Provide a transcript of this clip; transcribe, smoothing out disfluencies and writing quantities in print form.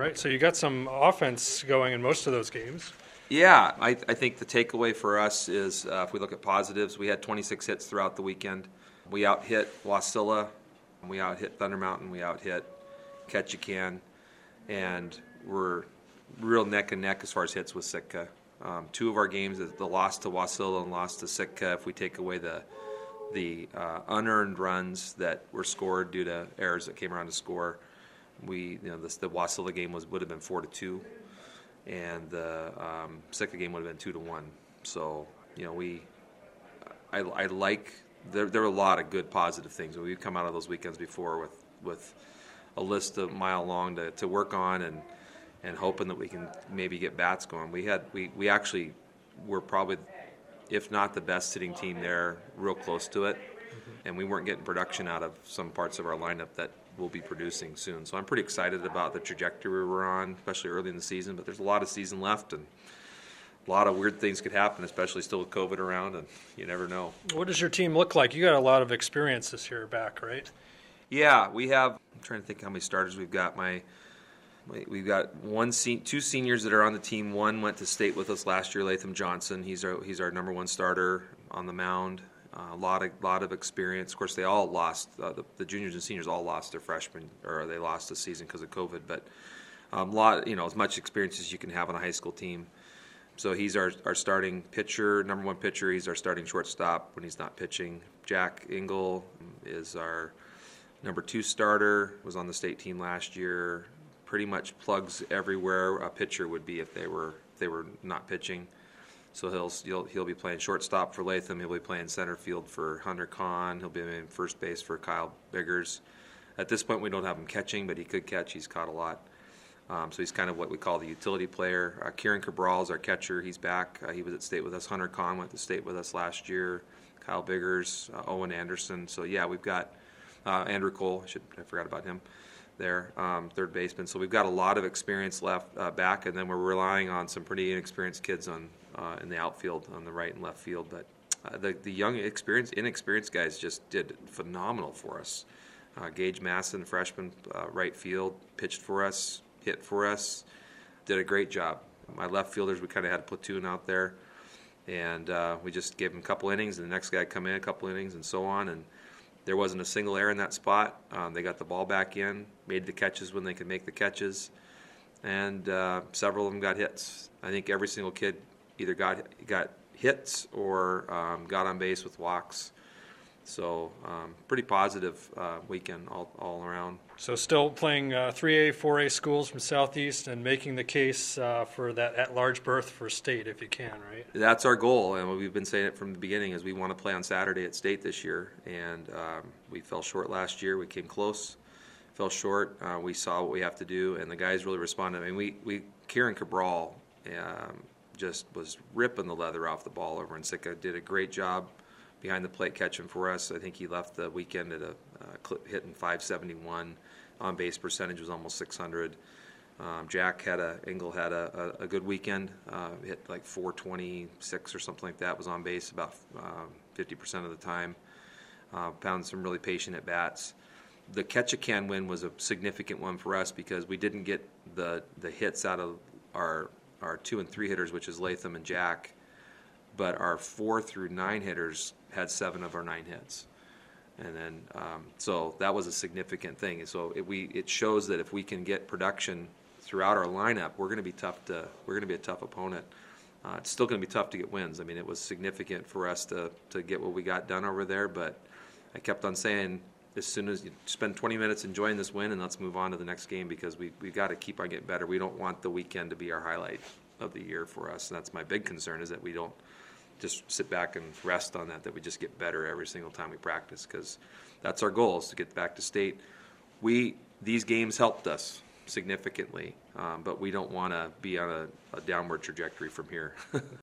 right, so you got some offense going in most of those games. Yeah, I think the takeaway for us is if we look at positives, we had 26 hits throughout the weekend. We out-hit Wasilla, we out-hit Thunder Mountain, we out-hit Ketchikan, and we're real neck and neck as far as hits with Sitka. Two of our games, the loss to Wasilla and loss to Sitka, if we take away the unearned runs that were scored due to errors that came around to score, the Wasilla game would have been 4-2. And the Sitka game would have been 2-1. So, I like there were a lot of good positive things. We've come out of those weekends before with a list a mile long to work on and hoping that we can maybe get bats going. We actually were probably, if not the best hitting team there, real close to it, and we weren't getting production out of some parts of our lineup that we'll be producing soon. So I'm pretty excited about the trajectory we're on, especially early in the season, but there's a lot of season left and a lot of weird things could happen, especially still with COVID around, and you never know. What does your team look like? You got a lot of experience this year back, right? Yeah, we have. I'm trying to think how many starters we've got. We've got two seniors that are on the team. One went to state with us last year, Latham Johnson. He's our number one starter on the mound. A lot of experience. Of course, they all lost. The juniors and seniors all lost their freshmen, or they lost the season because of COVID. But as much experience as you can have on a high school team. So he's our starting pitcher, number one pitcher. He's our starting shortstop when he's not pitching. Jack Engel is our number two starter. Was on the state team last year. Pretty much plugs everywhere a pitcher would be if they were not pitching. So he'll be playing shortstop for Latham. He'll be playing center field for Hunter Kahn. He'll be playing first base for Kyle Biggers. At this point, we don't have him catching, but he could catch. He's caught a lot. So he's kind of what we call the utility player. Kieran Cabral is our catcher. He's back. He was at state with us. Hunter Kahn went to state with us last year. Kyle Biggers, Owen Anderson. So, yeah, we've got Andrew Cole. I forgot about him there, third baseman. So we've got a lot of experience left back, and then we're relying on some pretty inexperienced kids in the outfield on the right and left field. But the young, inexperienced guys just did phenomenal for us. Gage Masson, freshman, right field, pitched for us, hit for us, did a great job. My left fielders, we kind of had a platoon out there, and we just gave them a couple innings, and the next guy come in a couple innings, and so on. And there wasn't a single error in that spot. They got the ball back in, made the catches when they could make the catches, and several of them got hits. I think every single kid either got hits or got on base with walks. So pretty positive weekend all around. So still playing 3A, 4A schools from Southeast and making the case for that at-large berth for state if you can, right? That's our goal, and we've been saying it from the beginning, is we want to play on Saturday at state this year. And we fell short last year. We came close, fell short. We saw what we have to do, and the guys really responded. I mean, Kieran Cabral just was ripping the leather off the ball over in Sitka. Did a great job behind the plate catching for us. I think he left the weekend at a hitting .571. On base percentage was almost .600. Engel had a good weekend. Hit like .426 or something like that. Was on base about 50% of the time. Found some really patient at bats. The Ketchikan win was a significant one for us because we didn't get the hits out of our 2 and 3 hitters, which is Latham and Jack, but our 4 through 9 hitters had 7 of our 9 hits. And then, so that was a significant thing. So it shows that if we can get production throughout our lineup, we're going to be a tough opponent. It's still going to be tough to get wins. I mean, it was significant for us to get what we got done over there. But I kept on saying, as soon as you spend 20 minutes enjoying this win, and let's move on to the next game because we've got to keep on getting better. We don't want the weekend to be our highlight of the year for us. And that's my big concern, is that we don't just sit back and rest on that we just get better every single time we practice, because that's our goal, is to get back to state. These games helped us significantly, but we don't want to be on a downward trajectory from here.